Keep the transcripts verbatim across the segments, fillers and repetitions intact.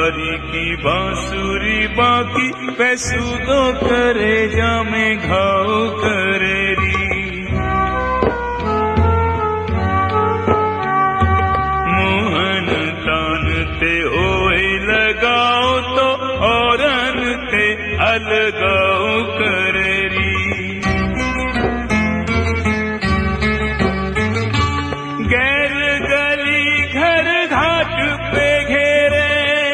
बिहारी की बांसुरी बाकी पैसूदो करे जामे घाव करे री। मोहन तान ते ओए लगाओ तो औरन ते अलगाओ करे री। गैर गली घर घाट पे घेरे,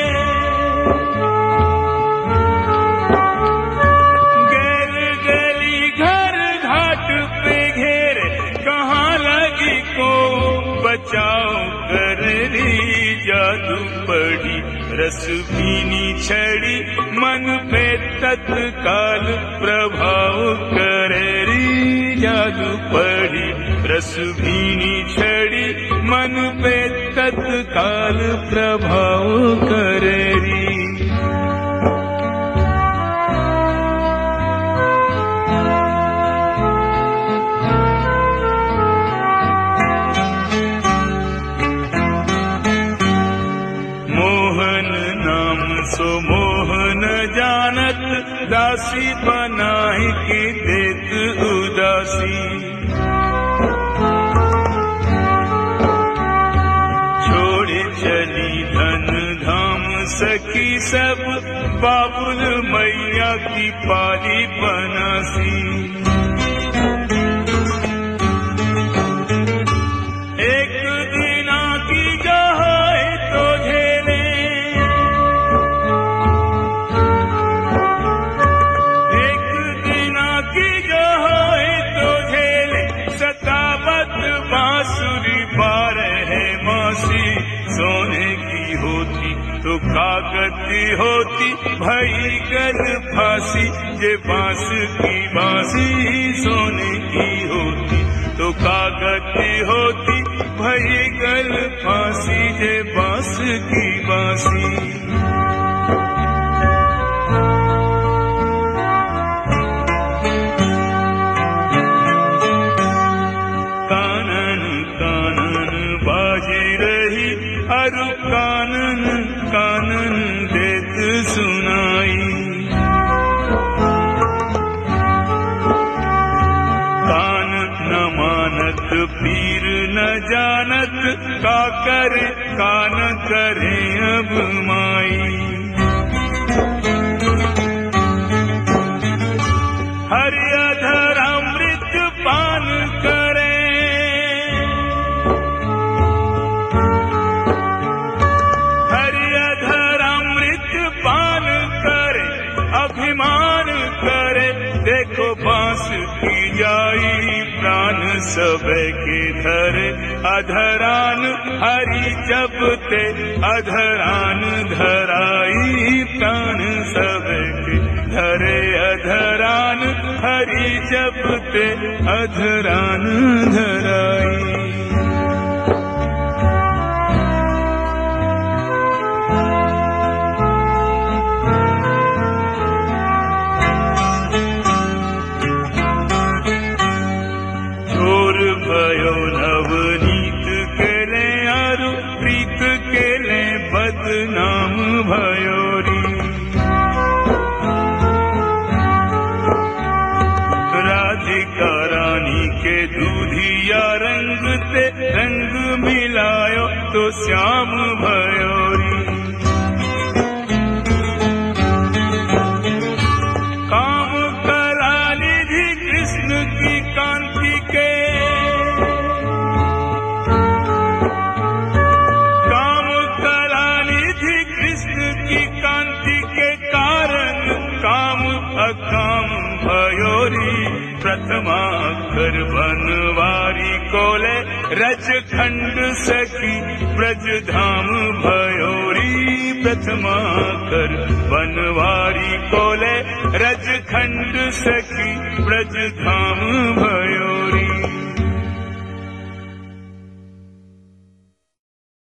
गैर गली घर घाट पे घेरे, कहाँ लगी को बचाओ कर री। जादू पड़ी रस भीनी छड़ी मन पे तत्काल प्रभाव करे री। जादू पड़ी रस भीनी छड़ी मन पे तत्काल प्रभाव करे री। मोहन नाम सो मोहन जानत, दासी बनाई की देत उदासी। छोड़े चली धन धाम सखी सब, बाबुल मैया की पाली बनासी। एक दिना की जो है तो झेले, एक दिना की जो है तो झेले, सतावत बांसुरी बारह मासी। सोने की होती तो कागती होती, भई गल फांसी जे बांस की बांसी। सोने की होती तो कागती होती, भई गल फांसी जे बांस की बांसी। कानन कानन बाजी रही, अरु कानन कानन देत सुनाई। कान न मानत पीर न जानत, का करे कान करे अब माई। हरि अधर अमृत पान करे, हरि अधर अमृत पान करे, अभिमान करे देखो बांस की जाई। प्राण सब के धरे अधरान, हरि जपते अधरान धराई। प्राण सब के धरे अधरान, हरि जपते अधरान धराई। भयो नवनीत के ले अरु प्रीत के ले बदनाम भयोरी। राधिका रानी के दूधिया रंग ते रंग मिलायो तो श्याम भयोरी। काम कला निधि कृष्ण की कांति के, काम अकाम भयोरी। प्रथमाक्षर बनवारी कोले, रज खंड सखी ब्रज धाम भयोरी। प्रथमाक्षर बनवारी कोले, रज खंड सखी ब्रज धाम भयोरी।